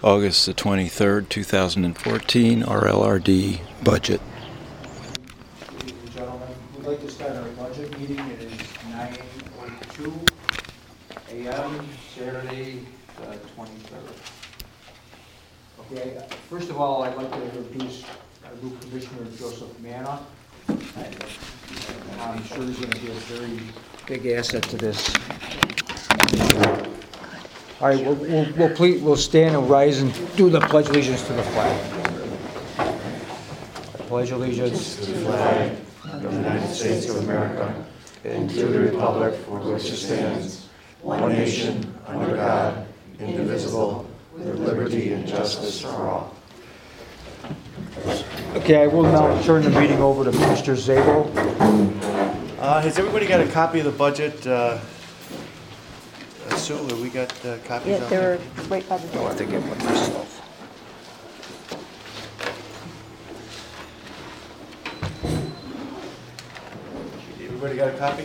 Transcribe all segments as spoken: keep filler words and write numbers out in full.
August the twenty-third, two thousand fourteen, R L R D budget. Ladies and gentlemen, we'd like to start our budget meeting. It is nine oh two a m Saturday, the twenty-third. Okay, first of all, I'd like to introduce our new Commissioner, Joseph Manna. And I'm sure he's going to be a very big asset to this. All right, we'll, we'll, we'll, please, we'll stand and rise and do the Pledge of Allegiance to the flag. I pledge allegiance to the flag of the United States of America and to the republic for which it stands, one nation, under God, indivisible, with liberty and justice for all. Okay, I will now turn the meeting over to Mister Zabel. Uh, has everybody got a copy of the budget? Uh, Sue, have we got uh, copies Yeah, of they're it? right by the I'll door. have to get one myself. Everybody got a copy?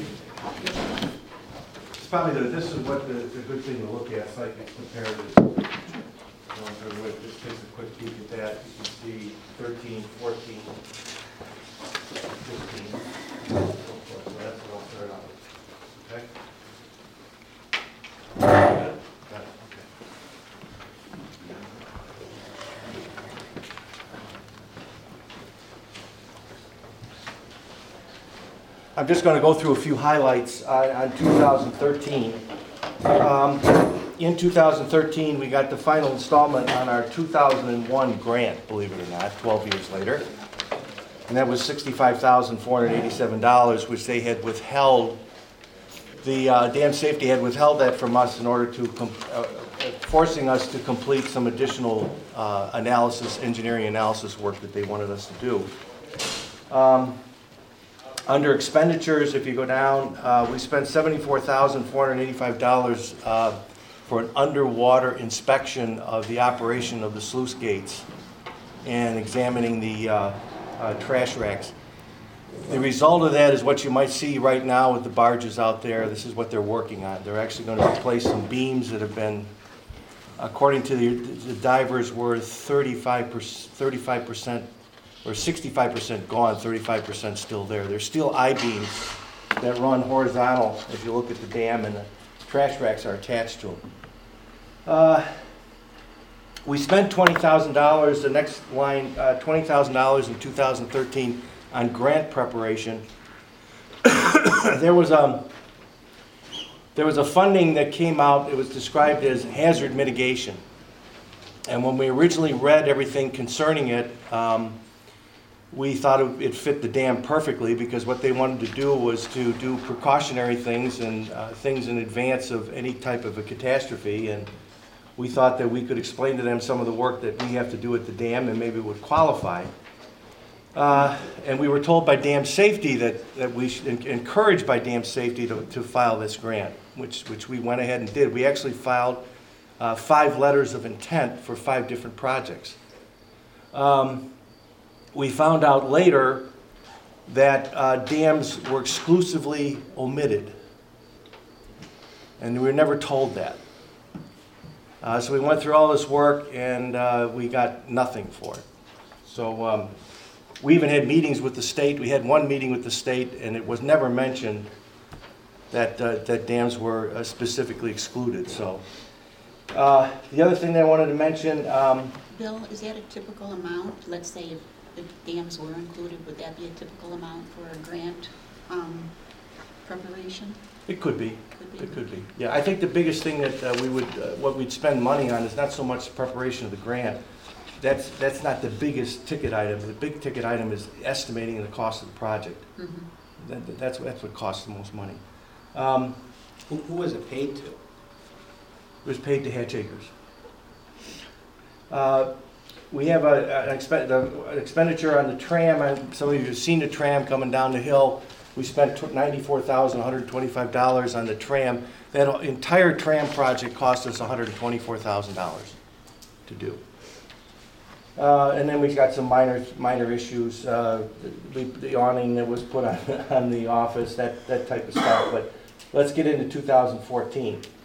It's probably, the, this is what the, the good thing to look at, so I can compare this. You know, if everybody just takes a quick peek at that, you can see thirteen, fourteen, fifteen. So that's what I'll start out with. Okay? Got it? Got it, okay. I'm just going to go through a few highlights on, on two thousand thirteen. Um, in two thousand thirteen, we got the final installment on our two thousand one grant, believe it or not, twelve years later. And that was sixty-five thousand four hundred eighty-seven dollars, which they had withheld. The uh, dam safety had withheld that from us in order to, com- uh, forcing us to complete some additional uh, analysis, engineering analysis work that they wanted us to do. Um, Under expenditures, if you go down, uh, we spent seventy-four thousand four hundred eighty-five dollars uh, for an underwater inspection of the operation of the sluice gates and examining the uh, uh, trash racks. The result of that is what you might see right now with the barges out there. This is what they're working on. They're actually going to replace some beams that have been, according to the, the divers, were thirty-five percent or sixty-five percent gone, thirty-five percent still there. There's still I-beams that run horizontal if you look at the dam, and the trash racks are attached to them. Uh, we spent twenty thousand dollars, the next line, uh, twenty thousand dollars in two thousand thirteen on grant preparation. there was um, there was a funding that came out, it was described as hazard mitigation. And when we originally read everything concerning it, um, we thought it, it fit the dam perfectly, because what they wanted to do was to do precautionary things and uh, things in advance of any type of a catastrophe. And we thought that we could explain to them some of the work that we have to do at the dam, and maybe it would qualify. Uh, and we were told by Dam Safety that, that we should, encouraged by Dam Safety to, to file this grant, which, which we went ahead and did. We actually filed uh, five letters of intent for five different projects. Um, We found out later that uh, dams were exclusively omitted, and we were never told that. Uh, so we went through all this work, and uh, we got nothing for it. So um, we even had meetings with the state. We had one meeting with the state, and it was never mentioned that uh, that dams were uh, specifically excluded. So uh, the other thing that I wanted to mention. Um, Bill, is that a typical amount? Let's say if the dams were included, would that be a typical amount for a grant um, preparation? It could be. Could be. It could be. Yeah, I think the biggest thing that uh, we would, uh, what we'd spend money on is not so much the preparation of the grant. That's that's not the biggest ticket item. The big ticket item is estimating the cost of the project. Mm-hmm. That, that's that's what costs the most money. Um, Who, who was it paid to? It was paid to Hatch Acres. Uh, we have a, an, expen an expenditure on the tram. And some of you have seen the tram coming down the hill. We spent ninety-four thousand one hundred twenty-five dollars on the tram. That entire tram project cost us one hundred twenty-four thousand dollars to do. Uh, and then we got some minor minor issues, uh, the, the awning that was put on, on the office, that, that type of stuff. But let's get into two thousand fourteen.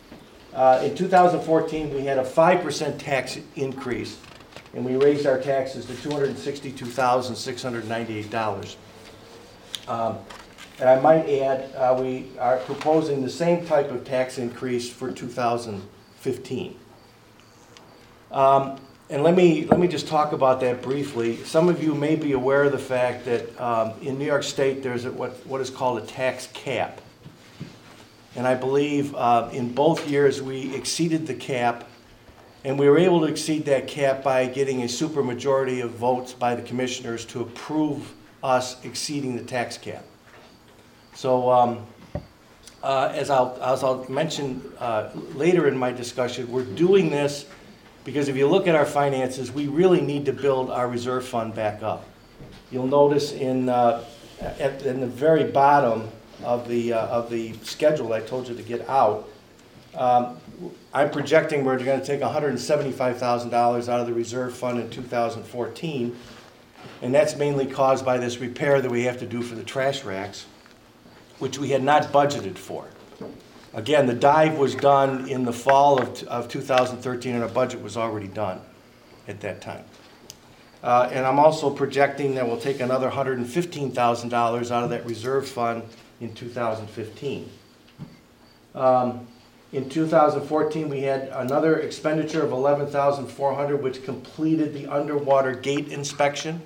Uh, in two thousand fourteen, we had a five percent tax increase, and we raised our taxes to two hundred sixty-two thousand six hundred ninety-eight dollars. Um, and I might add, uh, we are proposing the same type of tax increase for two thousand fifteen. Um, and let me, let me just talk about that briefly. Some of you may be aware of the fact that um, in New York State there's a, what, what is called a tax cap. And I believe uh, in both years we exceeded the cap, and we were able to exceed that cap by getting a supermajority of votes by the commissioners to approve us exceeding the tax cap. So um, uh, as, I'll, as I'll mention uh, later in my discussion, we're doing this because if you look at our finances, we really need to build our reserve fund back up. You'll notice in, uh, at, in the very bottom of the, uh, of the schedule I told you to get out, um, I'm projecting we're going to take one hundred seventy-five thousand dollars out of the reserve fund in two thousand fourteen, and that's mainly caused by this repair that we have to do for the trash racks, which we had not budgeted for. Again, the dive was done in the fall of, of two thousand thirteen, and our budget was already done at that time. Uh, and I'm also projecting that we'll take another one hundred fifteen thousand dollars out of that reserve fund in two thousand fifteen. Um, in two thousand fourteen, we had another expenditure of eleven thousand four hundred dollars, which completed the underwater gate inspection.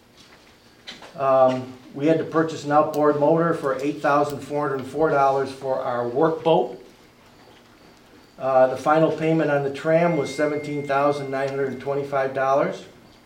Um, we had to purchase an outboard motor for eight thousand four hundred four dollars for our workboat. Uh, the final payment on the tram was seventeen thousand nine hundred twenty-five dollars.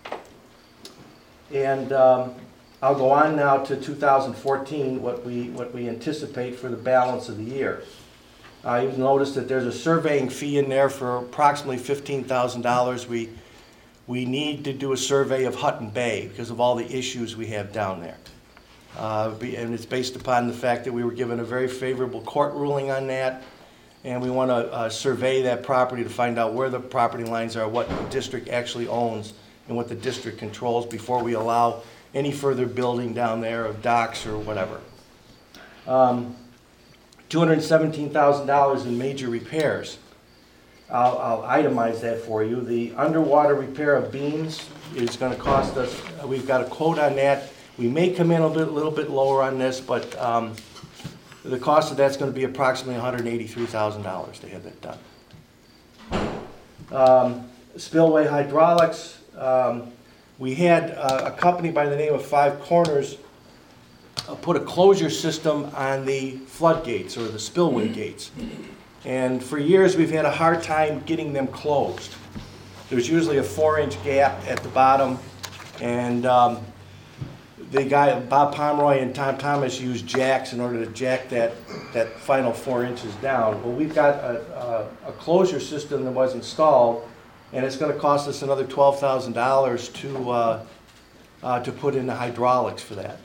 And um, I'll go on now to two thousand fourteen, what we, what we anticipate for the balance of the year. Uh, you've noticed that there's a surveying fee in there for approximately fifteen thousand dollars. We, we need to do a survey of Hutton Bay because of all the issues we have down there. Uh, and it's based upon the fact that we were given a very favorable court ruling on that, and we want to uh, survey that property to find out where the property lines are, what the district actually owns, and what the district controls before we allow any further building down there of docks or whatever. Um, two hundred seventeen thousand dollars in major repairs. I'll, I'll itemize that for you. The underwater repair of beams is going to cost us, we've got a quote on that. We may come in a bit, little bit lower on this, but um, the cost of that's going to be approximately one hundred eighty-three thousand dollars to have that done. Um, spillway hydraulics. Um, we had uh, a company by the name of Five Corners uh, put a closure system on the floodgates or the spillway gates. And for years we've had a hard time getting them closed. There's usually a four inch gap at the bottom, and um, the guy, Bob Pomeroy and Tom Thomas, used jacks in order to jack that, that final four inches down. Well, we've got a, a, a closure system that was installed, and it's going to cost us another twelve thousand dollars to, uh, uh, to put in the hydraulics for that.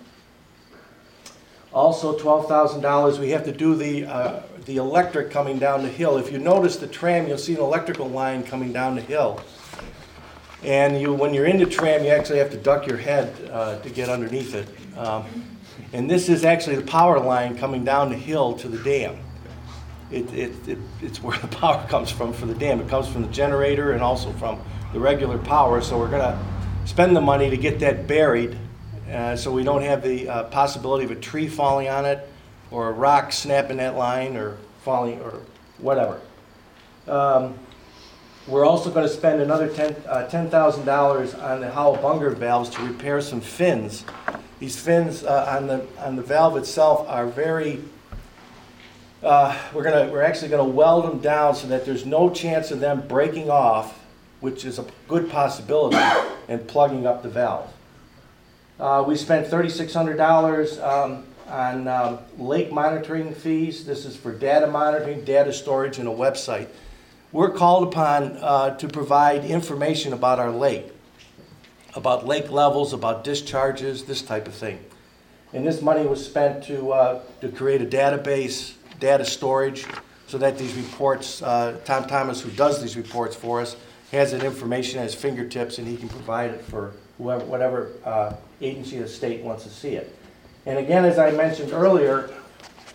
Also twelve thousand dollars, we have to do the, uh, the electric coming down the hill. If you notice the tram, you'll see an electrical line coming down the hill. And you, when you're in the tram, you actually have to duck your head uh, to get underneath it. Um, and this is actually the power line coming down the hill to the dam. It, it, it, it's where the power comes from for the dam. It comes from the generator and also from the regular power. So we're going to spend the money to get that buried uh, so we don't have the uh, possibility of a tree falling on it or a rock snapping that line or falling or whatever. Um, We're also going to spend another ten thousand dollars on the Howell-Bunger valves to repair some fins. These fins uh, on the on the valve itself are very. Uh, we're gonna we're actually going to weld them down so that there's no chance of them breaking off, which is a good possibility, and plugging up the valve. Uh, we spent thirty-six hundred dollars um, on um, lake monitoring fees. This is for data monitoring, data storage, and a website. We're called upon uh, to provide information about our lake, about lake levels, about discharges, this type of thing. And this money was spent to, uh, to create a database, data storage, so that these reports, uh, Tom Thomas, who does these reports for us, has that information at his fingertips, and he can provide it for whoever, whatever uh, agency of the state wants to see it. And again, as I mentioned earlier,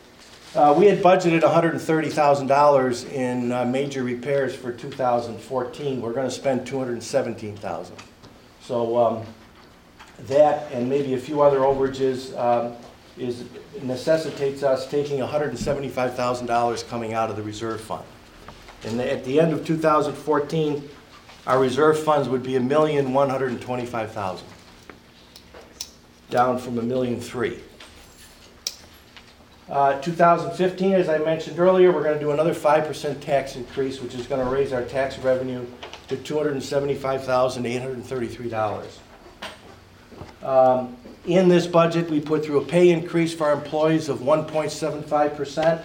Uh, we had budgeted one hundred thirty thousand dollars in uh, major repairs for two thousand fourteen. We're gonna spend two hundred seventeen thousand dollars. So um, that and maybe a few other overages um, is necessitates us taking one hundred seventy-five thousand dollars coming out of the reserve fund. And at the end of two thousand fourteen, our reserve funds would be a million one hundred twenty-five thousand dollars, down from a million three. Uh, two thousand fifteen, as I mentioned earlier, we're going to do another five percent tax increase, which is going to raise our tax revenue to two hundred seventy-five thousand eight hundred thirty-three dollars. Um, in this budget, we put through a pay increase for our employees of one point seven five percent.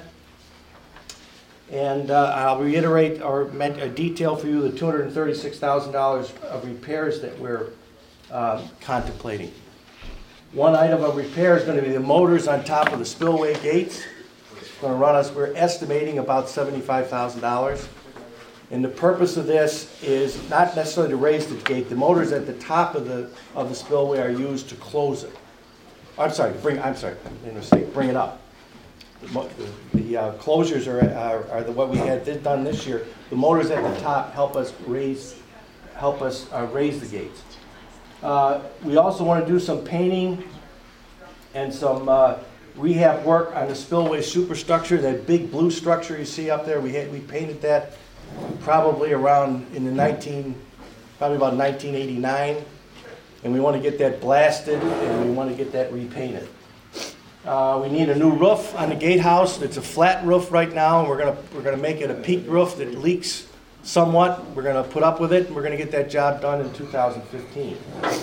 And uh, I'll reiterate or met, uh, detail for you the two hundred thirty-six thousand dollars of repairs that we're uh, contemplating. One item of repair is going to be the motors on top of the spillway gates. It's going to run us, we're estimating, about seventy-five thousand dollars. And the purpose of this is not necessarily to raise the gate. The motors at the top of the of the spillway are used to close it. I'm sorry, bring. I'm sorry, I made a mistake. Bring it up. The, mo the uh, closures are, are are the what we had did done this year. The motors at the top help us raise help us uh, raise the gates. Uh, we also want to do some painting and some uh, rehab work on the spillway superstructure. That big blue structure you see up there, we had, we painted that probably around in the nineteen, probably about nineteen eighty-nine, and we want to get that blasted and we want to get that repainted. Uh, we need a new roof on the gatehouse. It's a flat roof right now, and we're gonna we're gonna make it a peaked roof that leaks somewhat. We're going to put up with it, and we're going to get that job done in two thousand fifteen.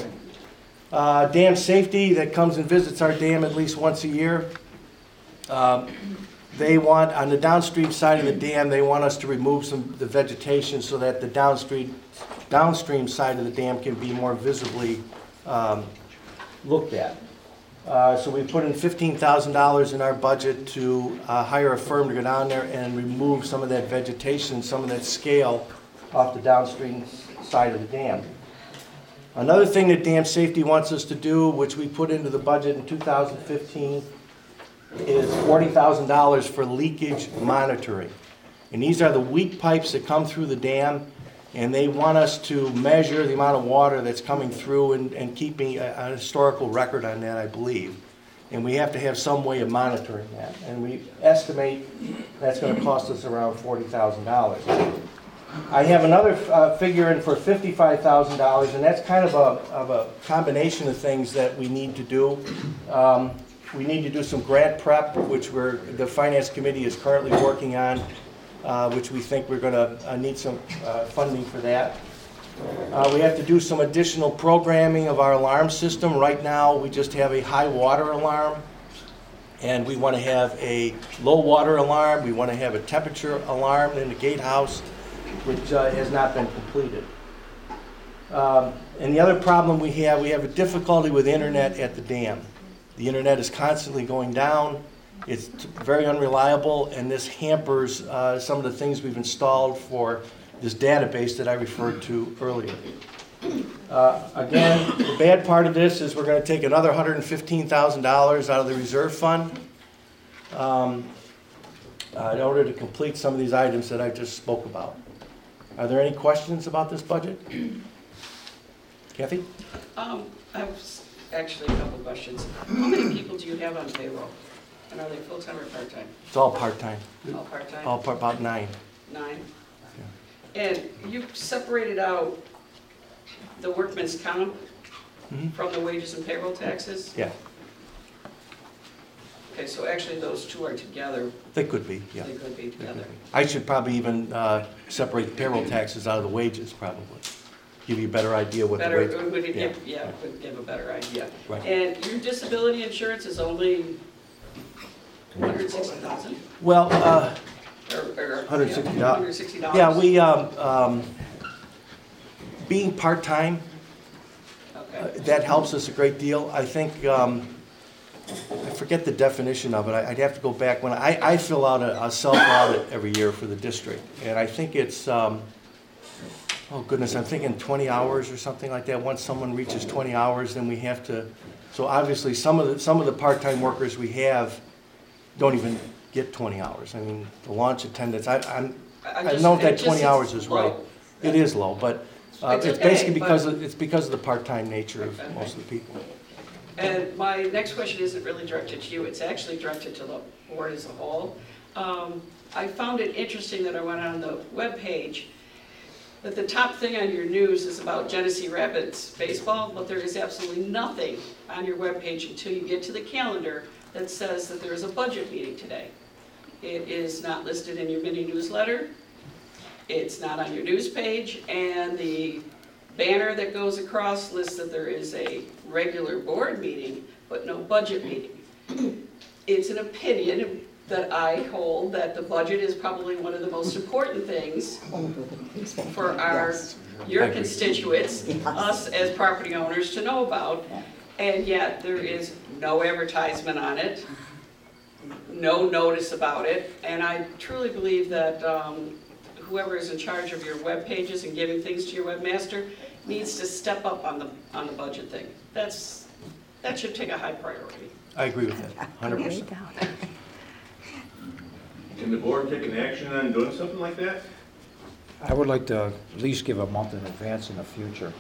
Uh, dam safety, that comes and visits our dam at least once a year. Uh, they want, on the downstream side of the dam, they want us to remove some of the vegetation so that the downstream, downstream side of the dam can be more visibly um, looked at. Uh, so we put in fifteen thousand dollars in our budget to uh, hire a firm to go down there and remove some of that vegetation, some of that scale off the downstream side of the dam. Another thing that Dam Safety wants us to do, which we put into the budget in two thousand fifteen, is forty thousand dollars for leakage monitoring. And these are the weak pipes that come through the dam, and they want us to measure the amount of water that's coming through and, and keeping a, a historical record on that, I believe. And we have to have some way of monitoring that. And we estimate that's going to cost us around forty thousand dollars. I have another uh, figure in for fifty-five thousand dollars, and that's kind of a, of a combination of things that we need to do. Um, we need to do some grant prep, which we're, the Finance Committee is currently working on. Uh, which we think we're going to uh, need some uh, funding for that. Uh, we have to do some additional programming of our alarm system. Right now, we just have a high water alarm, and we want to have a low water alarm. We want to have a temperature alarm in the gatehouse, which uh, has not been completed. Um, and the other problem we have, we have a difficulty with internet at the dam. The internet is constantly going down. It's very unreliable, and this hampers uh, some of the things we've installed for this database that I referred to earlier. Uh, again, the bad part of this is we're going to take another one hundred fifteen thousand dollars out of the reserve fund um, uh, in order to complete some of these items that I just spoke about. Are there any questions about this budget? Kathy? Um, I have actually a couple of questions. How many people do you have on payroll? And are they full-time or part-time? It's all part-time. All part-time? All part, about nine. Nine? And you separated out the workman's comp Mm-hmm. from the wages and payroll taxes? Yeah, Okay, so actually those two are together. they could be, yeah. They could be They could together. be. I should probably even uh, separate the payroll taxes out of the wages, probably. Give you a better idea what the Better, wage. would it yeah. give, yeah, it would give a better idea. Right. And your disability insurance is only one hundred sixty thousand? Well, uh, Or, or. one hundred sixty dollars. one hundred sixty dollars? yeah, we, um, um, being part-time, uh, Okay. that helps us a great deal. I think, um, I forget the definition of it. I- I'd have to go back. When I, I fill out a, a self-audit every year for the district, and I think it's, um, oh goodness, I'm thinking twenty hours or something like that. Once someone reaches twenty hours, then we have to, so obviously some of the, some of the part-time workers we have don't even get twenty hours. I mean, the launch attendance, I, I'm, I I just- know it that just twenty is hours is right. low. It is low, but uh, It's it's okay, basically because, but- of- it's because of the part-time nature of Okay. most of the people. And my next question isn't really directed to you, it's actually directed to the board as a whole. Um, I found it interesting that I went on the webpage, that the top thing on your news is about Genesee Rapids baseball, but there is absolutely nothing on your webpage until you get to the calendar that says that there is a budget meeting today. It is not listed in your mini newsletter, it's not on your news page, and the banner that goes across lists that there is a regular board meeting, but no budget meeting. It's an opinion that I hold that the budget is probably one of the most important things for our, your constituents, us as property owners to know about, and yet there is no advertisement on it, no notice about it, and I truly believe that um, whoever is in charge of your web pages and giving things to your webmaster needs to step up on the, on the budget thing. That's, that should take a high priority. I agree with that, one hundred percent. Can the board take an action on doing something like that? I would like to at least give a month in advance in the future.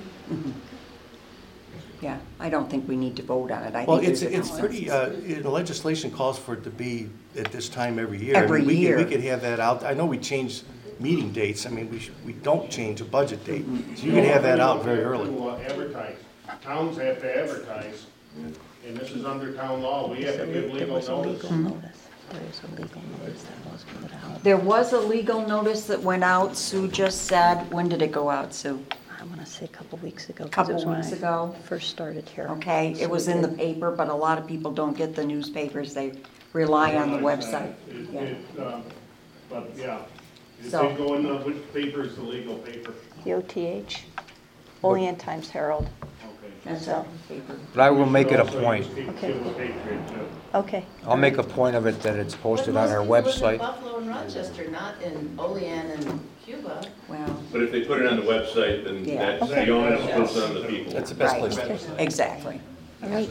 Yeah, I don't think we need to vote on it. I Well, think it's, there's a it's pretty, uh, consensus. the legislation calls for it to be at this time every year. I mean, Every we could- year. We could have that out, I know we changed meeting dates, I mean, we should, we don't change a budget date. So you can have that out very early. To, uh, Advertise. Towns have to advertise, and this is under town law. We have to give legal notice. There was a legal notice that was put out. There was a legal notice that went out, Sue just said, when did it go out, Sue? I want to say a couple weeks ago. 'cause it Couple was when weeks I ago? First started here. Okay, So it was we in the did. paper, but a lot of people don't get the newspapers, they rely on the website. It- Yeah. it, um, But, yeah, it So- did go in, the which paper is the legal paper? The O T H, Olean Times Herald. Okay. That's a paper. But I will make it a Also, point. use Ca- Okay. Cable Patriot, too. Okay. I'll make a point of it that it's posted on our But most people live website. in Buffalo and Rochester, not in Olean and Cuba. Well, But if they put it on the website, then Yeah. that's the onus goes on the people. That's the best place to right, put it. exactly. All right.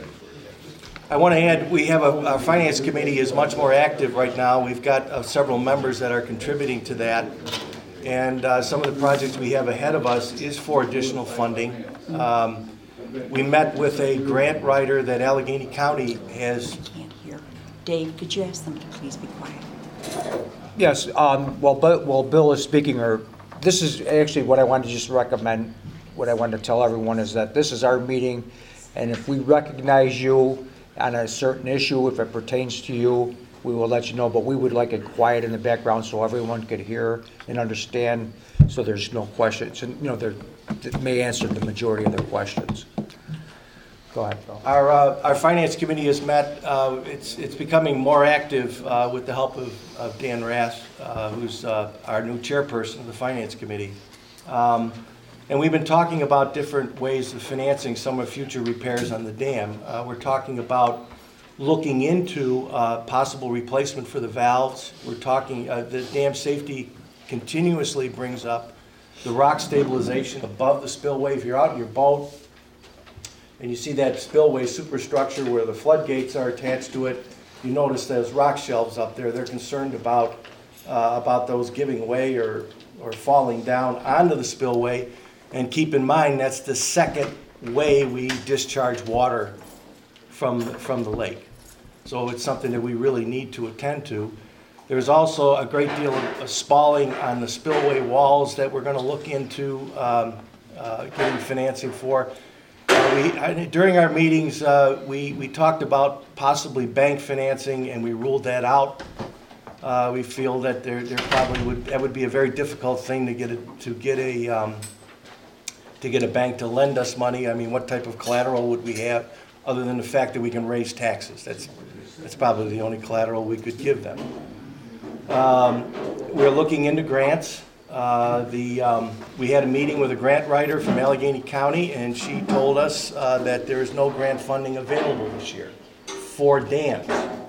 I want to add, we have a, our finance committee is much more active right now. We've got uh, several members that are contributing to that. And uh, some of the projects we have ahead of us is for additional funding. Um, We met with a grant writer that Allegheny County has. Can't hear. Dave, could you ask them to please be quiet? Yes, um, well, Bu- while Bill is speaking, or, this is actually what I wanted to just recommend, what I wanted to tell everyone is that this is our meeting, and if we recognize you on a certain issue, if it pertains to you, we will let you know, but we would like it quiet in the background so everyone could hear and understand, so there's no questions, and, you know, they're, that may answer the majority of their questions. Go ahead, Bill. Our, uh, our finance committee has met, uh, it's, it's becoming more active uh, with the help of, of Dan Rath, uh, who's uh, our new chairperson of the finance committee. Um, and we've been talking about different ways of financing some of future repairs on the dam. Uh, we're talking about looking into uh, possible replacement for the valves. We're talking, uh, the dam safety continuously brings up the rock stabilization above the spillway. If you're out in your boat, and you see that spillway superstructure where the floodgates are attached to it, you notice those rock shelves up there. They're concerned about uh, about those giving way or, or falling down onto the spillway. And keep in mind, that's the second way we discharge water from, from the lake. So it's something that we really need to attend to. There's also a great deal of spalling on the spillway walls that we're going to look into um, uh, getting financing for. Uh, we, I- during our meetings, uh, we, we talked about possibly bank financing, and we ruled that out. Uh, we feel that there, there probably would, that would be a very difficult thing to get a, to get a, um, to get a bank to lend us money. I mean, what type of collateral would we have, other than the fact that we can raise taxes? That's, that's probably the only collateral we could give them. Um, we're looking into grants. Uh, the, um, we had a meeting with a grant writer from Allegheny County, and she told us uh, that there is no grant funding available this year for dams.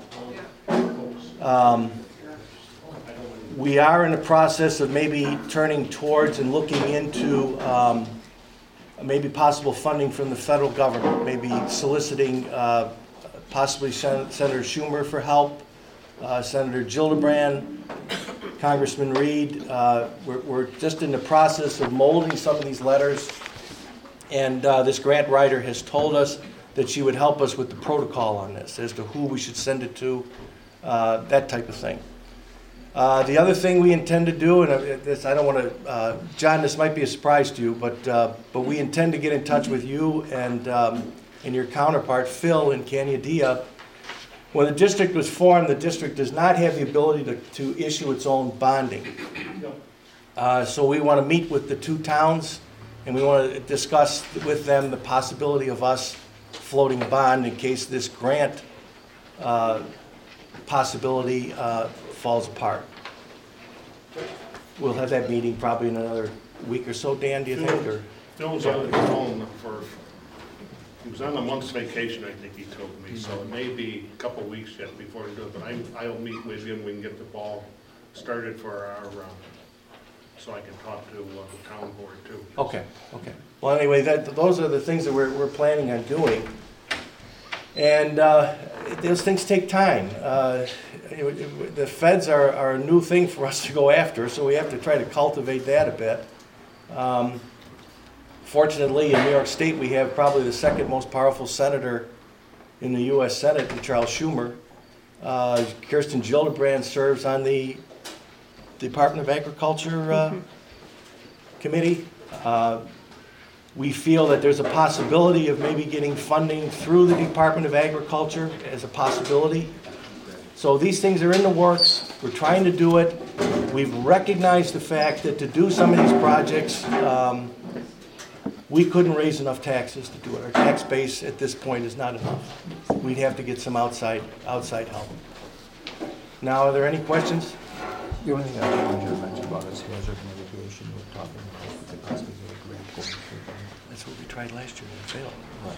Um, we are in the process of maybe turning towards and looking into um, maybe possible funding from the federal government, maybe soliciting uh, possibly Sen- Senator Schumer for help. uh, Senator Gillibrand, Congressman Reed. Uh, we're, we're just in the process of molding some of these letters, and uh, this grant writer has told us that she would help us with the protocol on this, as to who we should send it to, uh, that type of thing. Uh, the other thing we intend to do, and uh, this, I don't want to, uh, John, this might be a surprise to you, but uh, but we intend to get in touch with you and um, and your counterpart, Phil, in Canyandia. When the district was formed, the district does not have the ability to, to issue its own bonding. Uh, so we want to meet with the two towns, and we want to discuss with them the possibility of us floating a bond in case this grant uh, possibility uh, falls apart. We'll have that meeting probably in another week or so, Dan, do you think? Or? Phil's on his own for, he was on a month's vacation, I think he told me, so it may be a couple weeks yet before we do it, but I'm, I'll meet with you and we can get the ball started for our, uh, so I can talk to uh, the town board too. Okay, okay. Well, anyway, that, those are the things that we're, we're planning on doing. And uh, those things take time. Uh, it, it, the feds are, are a new thing for us to go after, so we have to try to cultivate that a bit. Um, fortunately, in New York State, we have probably the second most powerful senator in the U S Senate, Charles Schumer. Uh, Kirsten Gillibrand serves on the Department of Agriculture uh, committee. Uh, We feel that there's a possibility of maybe getting funding through the Department of Agriculture as a possibility. So these things are in the works. We're trying to do it. We've recognized the fact that to do some of these projects, um, we couldn't raise enough taxes to do it. Our tax base at this point is not enough. We'd have to get some outside outside help. Now, are there any questions? The only thing I wanted to mention about is hazard mitigation. We're talking about the possibility of a grant going through. That's what we tried last year and it failed.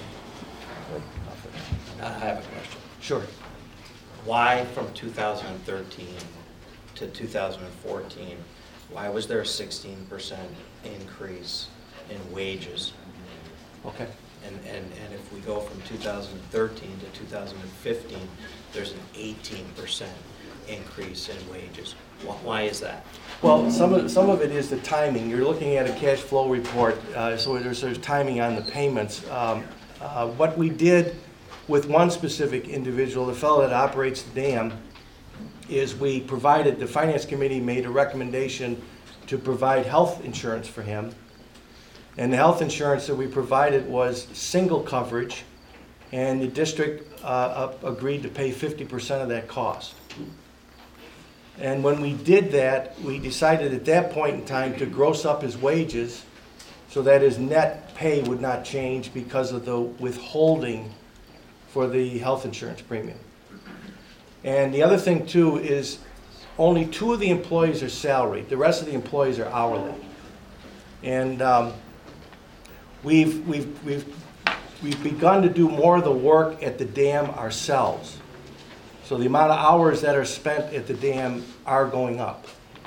I have a question. Sure. Why from two thousand thirteen to two thousand fourteen, why was there a sixteen percent increase in wages? Okay. And, and, and if we go from two thousand thirteen to two thousand fifteen, there's an eighteen percent increase in wages. Why is that? Well, some of, some of it is the timing. You're looking at a cash flow report, uh, so there's, there's timing on the payments. Um, uh, what we did with one specific individual, the fellow that operates the dam, is we provided, the Finance Committee made a recommendation to provide health insurance for him. And the health insurance that we provided was single coverage, and the district uh, up, agreed to pay fifty percent of that cost. And when we did that, we decided at that point in time to gross up his wages so that his net pay would not change because of the withholding for the health insurance premium. And the other thing too is only two of the employees are salaried. The rest of the employees are hourly. And um, we've, we've, we've, we've begun to do more of the work at the dam ourselves. So the amount of hours that are spent at the dam are going up.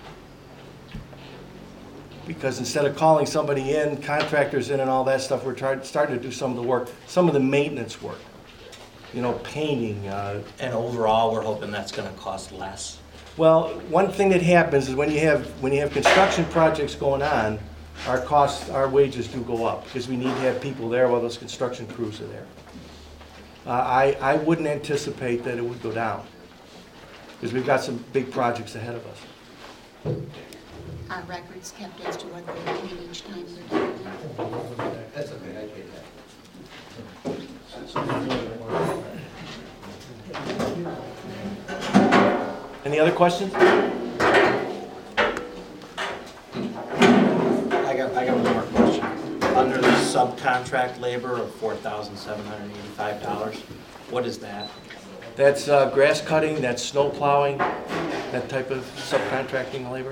Because instead of calling somebody in, contractors in and all that stuff, we're trying, starting to do some of the work, some of the maintenance work. You know, painting. Uh, and overall, we're hoping that's going to cost less. Well, one thing that happens is when you have when you have construction projects going on, our costs, our wages do go up because we need to have people there while those construction crews are there. Uh, I, I wouldn't anticipate that it would go down because we've got some big projects ahead of us. Are records kept as to what they're doing each time they're doing that? That's okay, I paid that. Any other questions? I got, I got one more question. Under the subcontract labor of four thousand seven hundred eighty-five dollars, what is that? That's uh, grass cutting, that's snow plowing, that type of subcontracting labor.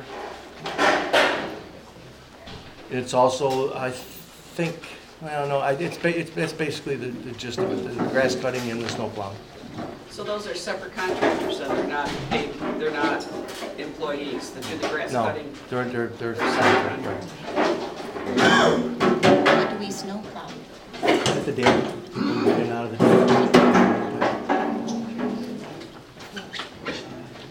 It's also, I think, I don't know, I, it's, ba it's, it's basically the, the gist of it, the grass cutting and the snow plowing. So those are separate contractors, so they're not paid, they're not employees that do the grass No, cutting? they're, they're, they're separate, right. What do we snowplow? At the dam, in and out of the dam.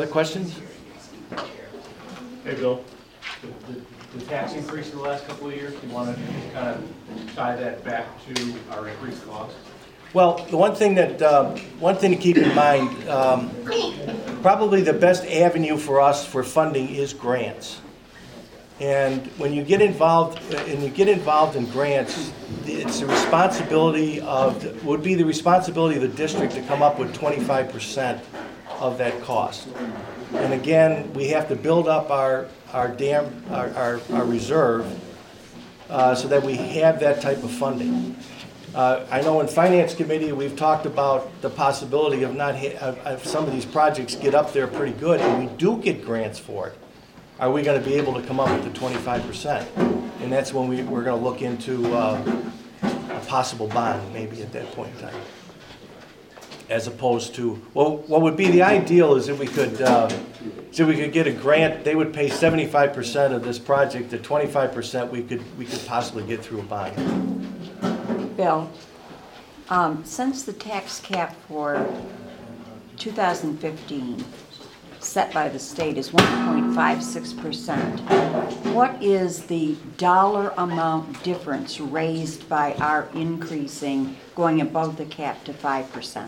other questions? Hey, Bill. The, the- the tax increase in the last couple of years, do you want to kind of tie that back to our increased costs? Well, the one thing that, um, one thing to keep in mind, um, probably the best avenue for us for funding is grants. And when you get involved, and you get involved in grants, it's the responsibility of, would be the responsibility of the district to come up with twenty-five percent of that cost. And again, we have to build up our, our dam, our, our, our reserve, uh, so that we have that type of funding. Uh, I know in Finance Committee, we've talked about the possibility of not, ha- of, of some of these projects get up there pretty good, and we do get grants for it. Are we gonna be able to come up with the twenty-five percent? And that's when we, we're gonna look into, uh, a possible bond, maybe at that point in time. As opposed to, well, what would be the ideal is if we could, uh, is if we could get a grant, they would pay seventy-five percent of this project, the twenty-five percent we could, we could possibly get through a bond. Bill, um, since the tax cap for two thousand fifteen set by the state is one point five six percent, what is the dollar amount difference raised by our increasing, going above the cap to five percent?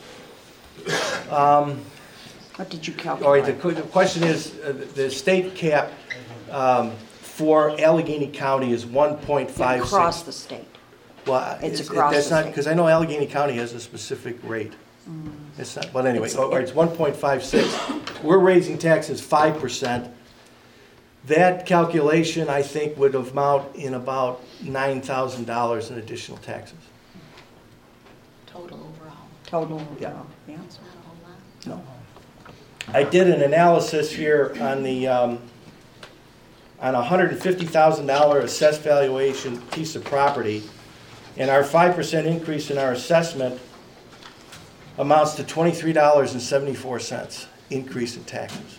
Um, What did you all right, calculate? the, que- the question is, uh, the state cap, um, for Allegheny County is one point five six. Across the state. Well, It's it's, across that's the not, state. because I know Allegheny County has a specific rate. It's not, but anyway, It's- oh, all right, it's one point five six. We're raising taxes five percent. That calculation, I think, would amount in about nine thousand dollars in additional taxes. Total overall. Total, Yeah. yeah. It's not a whole lot. No. I did an analysis here on the, um, on a one hundred fifty thousand dollars assessed valuation piece of property, and our five percent increase in our assessment amounts to twenty-three dollars and seventy-four cents increase in taxes.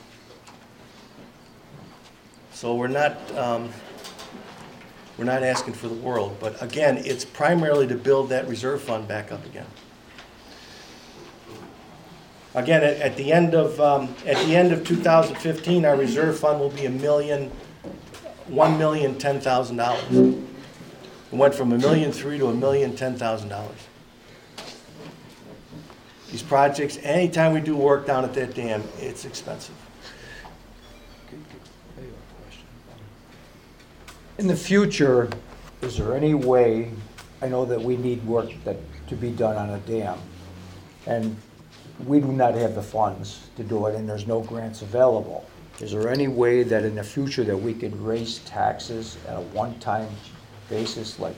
So we're not, um, we're not asking for the world, but again, it's primarily to build that reserve fund back up again. Again, at, at the end of, um, at the end of two thousand fifteen, our reserve fund will be a million, one million ten thousand dollars. It went from a million three to a million ten thousand dollars. These projects, anytime we do work down at that dam, it's expensive. In the future, is there any way, I know that we need work that, to be done on a dam, and we do not have the funds to do it, and there's no grants available. Is there any way that in the future that we could raise taxes at a one-time basis, like,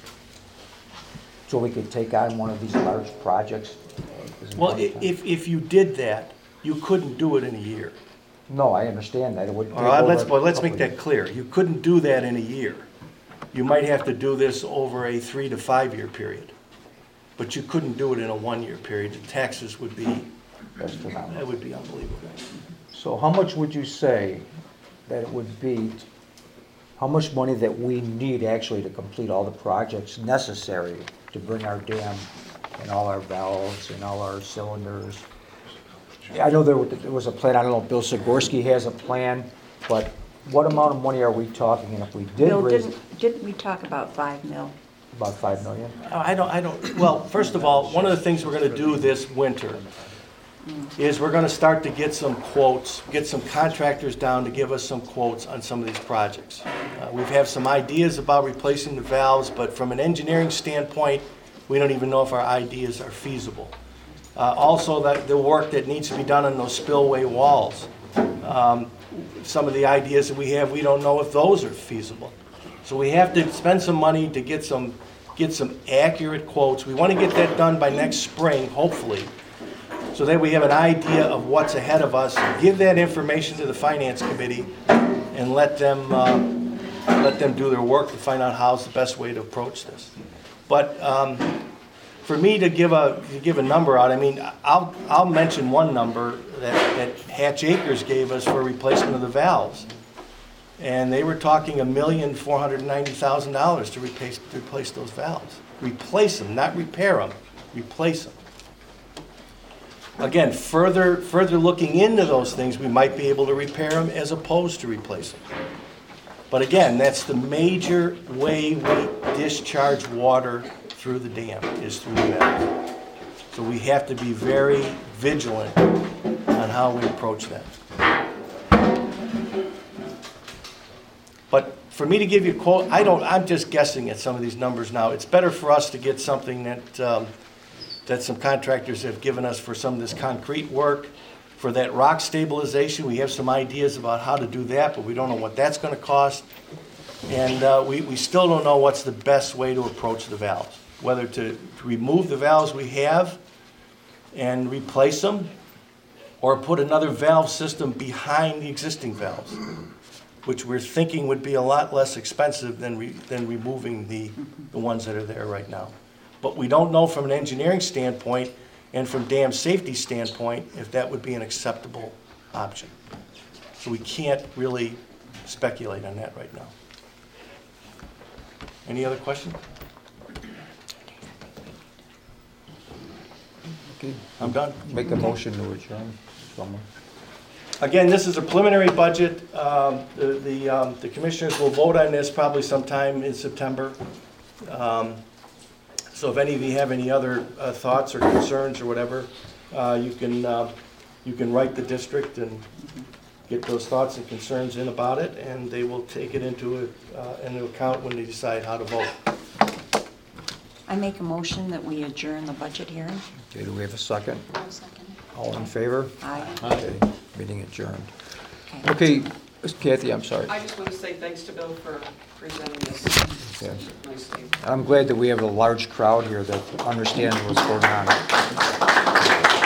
so we could take on one of these large projects? Is it Well, one i- time? if, if you did that, you couldn't do it in a year. No, I understand that, it would take All right, let's, over well, a let's couple make that clear. You couldn't do that in a year. You might have to do this over a three to five-year period. But you couldn't do it in a one-year period. The taxes would be, That's phenomenal. that would be unbelievable. So how much would you say that it would be, how much money that we need actually to complete all the projects necessary to bring our dam and all our valves and all our cylinders? I know there was- there was a plan, I don't know if Bill Sigorsky has a plan, but what amount of money are we talking? And if we did Bill, raise didn't, didn't we talk about five mil? about five million? I don't, I don't, well, first of all, one of the things we're gonna do this winter is we're gonna start to get some quotes, get some contractors down to give us some quotes on some of these projects. Uh, We've have some ideas about replacing the valves, but from an engineering standpoint, we don't even know if our ideas are feasible. Uh, Also, that the work that needs to be done on those spillway walls. Um, Some of the ideas that we have, we don't know if those are feasible. So we have to spend some money to get some, get some accurate quotes. We want to get that done by next spring, hopefully, so that we have an idea of what's ahead of us. Give that information to the Finance Committee and let them, uh, let them do their work to find out how's the best way to approach this. But um, for me to give a, to give a number out, I mean, I'll, I'll mention one number that, that Hatch Acres gave us for replacement of the valves. And they were talking a million four hundred ninety thousand dollars to replace, to replace those valves. Replace them, not repair them, replace them. again, further, further looking into those things, we might be able to repair them as opposed to replace them. But again, that's the major way we discharge water through the dam, is through the valve. So we have to be very vigilant on how we approach that. But for me to give you a quote, I don't, I'm just guessing at some of these numbers now. It's better for us to get something that, um, that some contractors have given us for some of this concrete work. For that rock stabilization, we have some ideas about how to do that, but we don't know what that's gonna cost. And uh, we, we still don't know what's the best way to approach the valves. Whether to, to remove the valves we have and replace them, or put another valve system behind the existing valves, which we're thinking would be a lot less expensive than, re, than removing the, the ones that are there right now. But we don't know from an engineering standpoint and from dam safety standpoint if that would be an acceptable option. So we can't really speculate on that right now. Any other questions? Okay. I'm done. Make a motion to adjourn. Someone. Again, this is a preliminary budget. Um, The, the, um, the commissioners will vote on this probably sometime in September. Um, So if any of you have any other uh, thoughts or concerns or whatever, uh, you can, uh, you can write the district and get those thoughts and concerns in about it, and they will take it into, uh, into account when they decide how to vote. I make a motion that we adjourn the budget hearing. Okay, do we have a second? I'll second it. All in favor? Aye. Okay, meeting adjourned. Okay. Okay, Kathy, I'm sorry. I just want to say thanks to Bill for presenting this Yes. nicely. I'm glad that we have a large crowd here that understands what's going on.